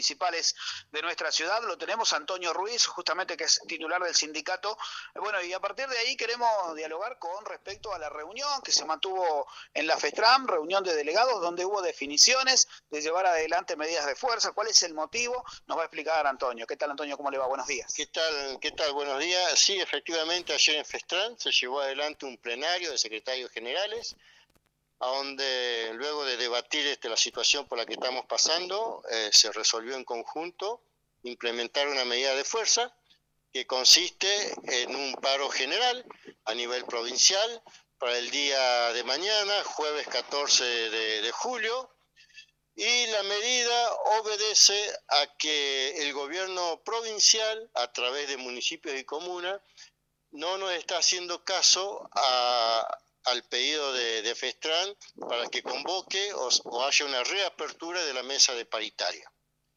municipales de nuestra ciudad. Lo tenemos Antonio Ruiz, justamente, que es titular del sindicato. Bueno, y a partir de ahí queremos dialogar con respecto a la reunión que se mantuvo en la FESTRAM, reunión de delegados, donde hubo definiciones de llevar adelante medidas de fuerza. ¿Cuál es el motivo? Nos va a explicar Antonio. ¿Qué tal, Antonio? ¿Cómo le va? Buenos días. ¿Qué tal? ¿Qué tal? Buenos días. Sí, efectivamente, ayer en FESTRAM se llevó adelante un plenario de secretarios generales, a donde luego de debatir la situación por la que estamos pasando, se resolvió en conjunto implementar una medida de fuerza que consiste en un paro general a nivel provincial para el día de mañana, jueves 14 de julio, y la medida obedece a que el gobierno provincial, a través de municipios y comunas, no nos está haciendo caso al pedido de FESTRAM para que convoque o haya una reapertura de la mesa de paritaria.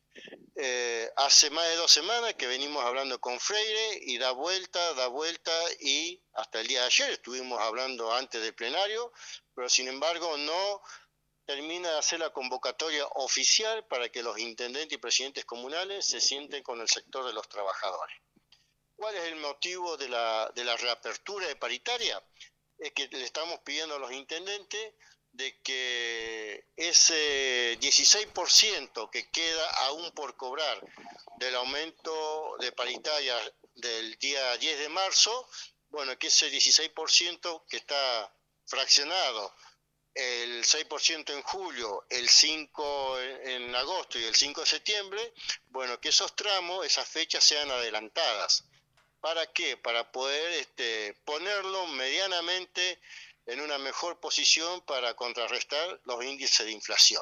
Hace más de 2 semanas que venimos hablando con Freire y da vuelta, y hasta el día de ayer estuvimos hablando antes del plenario, pero sin embargo no termina de hacer la convocatoria oficial para que los intendentes y presidentes comunales se sienten con el sector de los trabajadores. ¿Cuál es el motivo de la reapertura de paritaria? Es que le estamos pidiendo a los intendentes de que ese 16% que queda aún por cobrar del aumento de paritaria del día 10 de marzo, bueno, que ese 16% que está fraccionado, el 6% en julio, el 5% en agosto y el 5 de septiembre, bueno, que esos tramos, esas fechas sean adelantadas. ¿Para qué? Para poder ponerlo medianamente en una mejor posición para contrarrestar los índices de inflación.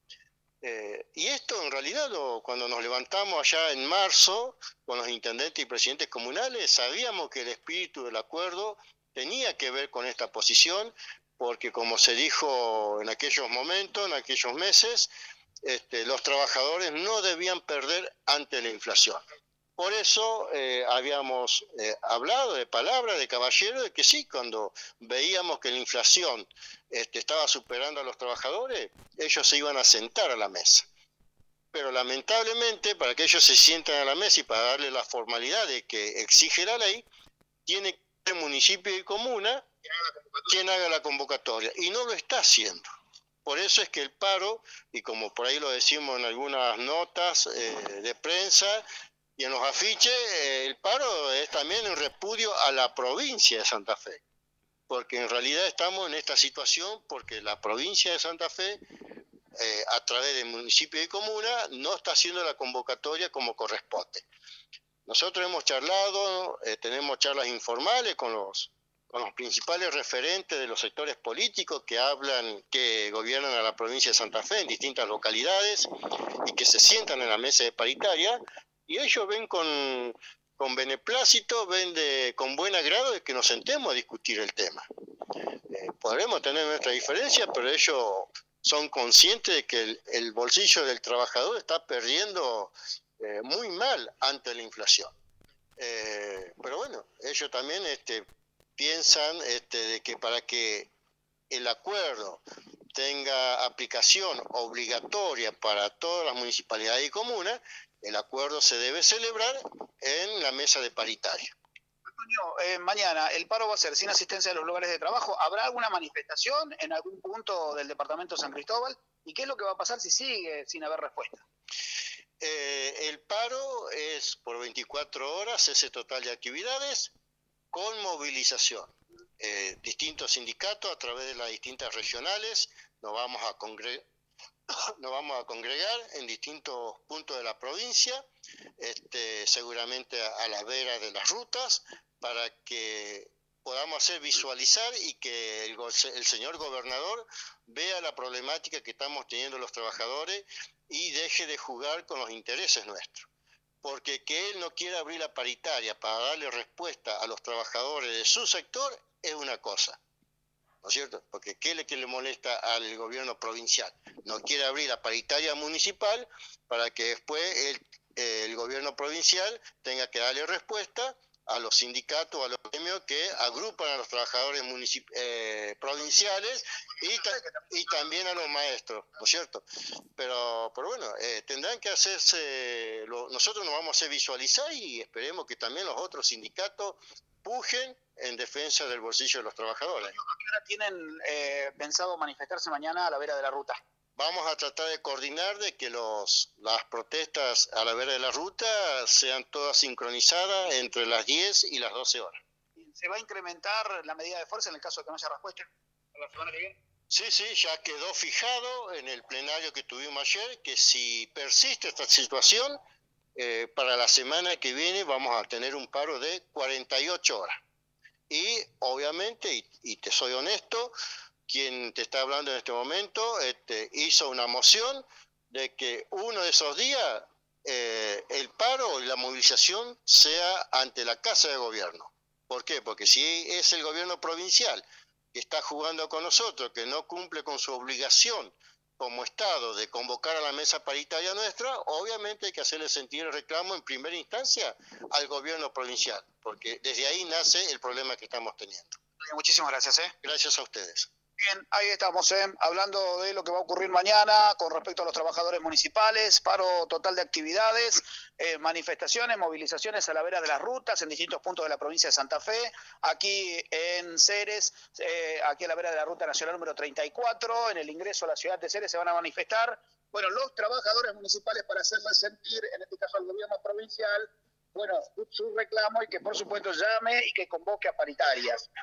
Y esto en realidad, cuando nos levantamos allá en marzo con los intendentes y presidentes comunales, sabíamos que el espíritu del acuerdo tenía que ver con esta posición, porque como se dijo en aquellos momentos, en aquellos meses, los trabajadores no debían perder ante la inflación. Por eso habíamos hablado de palabra de caballero, de que sí, cuando veíamos que la inflación estaba superando a los trabajadores, ellos se iban a sentar a la mesa. Pero lamentablemente, para que ellos se sientan a la mesa y para darle la formalidad de que exige la ley, tiene que ser municipio y comuna quien haga la convocatoria, y no lo está haciendo. Por eso es que el paro, y como por ahí lo decimos en algunas notas de prensa, y en los afiches, el paro es también en repudio a la provincia de Santa Fe, porque en realidad estamos en esta situación porque la provincia de Santa Fe, a través del municipio y comuna, no está haciendo la convocatoria como corresponde. Nosotros hemos charlado, tenemos charlas informales con los principales referentes de los sectores políticos que gobiernan a la provincia de Santa Fe en distintas localidades y que se sientan en la mesa de paritaria. Y ellos ven con beneplácito, con buen agrado de que nos sentemos a discutir el tema. Podremos tener nuestra diferencia, pero ellos son conscientes de que el bolsillo del trabajador está perdiendo muy mal ante la inflación. Pero bueno, ellos también piensan de que para que el acuerdo tenga aplicación obligatoria para todas las municipalidades y comunas, el acuerdo se debe celebrar en la mesa de paritaria. Antonio, mañana el paro va a ser sin asistencia de los lugares de trabajo. ¿Habrá alguna manifestación en algún punto del departamento de San Cristóbal? ¿Y qué es lo que va a pasar si sigue sin haber respuesta? El paro es por 24 horas, cese total de actividades, con movilización. Distintos sindicatos a través de las distintas regionales nos vamos a congregar en distintos puntos de la provincia, seguramente a la vera de las rutas, para que podamos hacer visualizar y que el señor gobernador vea la problemática que estamos teniendo los trabajadores y deje de jugar con los intereses nuestros. Porque que él no quiera abrir la paritaria para darle respuesta a los trabajadores de su sector es una cosa, ¿no es cierto? Porque ¿qué es lo que le molesta al gobierno provincial? No quiere abrir la paritaria municipal para que después el gobierno provincial tenga que darle respuesta a los sindicatos, a los gremios que agrupan a los trabajadores provinciales y también a los maestros, ¿no es cierto? Pero bueno, tendrán que hacerse, nosotros nos vamos a hacer visualizar y esperemos que también los otros sindicatos pujen en defensa del bolsillo de los trabajadores. ¿A qué hora tienen pensado manifestarse mañana a la vera de la ruta? Vamos a tratar de coordinar de que las protestas a la vera de la ruta sean todas sincronizadas entre las 10 y las 12 horas. ¿Se va a incrementar la medida de fuerza en el caso de que no haya respuesta para la semana que viene? Sí, ya quedó fijado en el plenario que tuvimos ayer que si persiste esta situación, para la semana que viene vamos a tener un paro de 48 horas. Y obviamente, y te soy honesto, quien te está hablando en este momento hizo una moción de que uno de esos días el paro y la movilización sea ante la Casa de Gobierno. ¿Por qué? Porque si es el gobierno provincial que está jugando con nosotros, que no cumple con su obligación como Estado de convocar a la mesa paritaria nuestra, obviamente hay que hacerle sentir el reclamo en primera instancia al gobierno provincial, porque desde ahí nace el problema que estamos teniendo. Muchísimas gracias. Gracias a ustedes. Bien, ahí estamos, hablando de lo que va a ocurrir mañana con respecto a los trabajadores municipales, paro total de actividades, manifestaciones, movilizaciones a la vera de las rutas en distintos puntos de la provincia de Santa Fe, aquí en Ceres, aquí a la vera de la ruta nacional número 34, en el ingreso a la ciudad de Ceres se van a manifestar, bueno, los trabajadores municipales para hacerles sentir, en este caso al gobierno provincial, bueno, su reclamo y que por supuesto llame y que convoque a paritarias.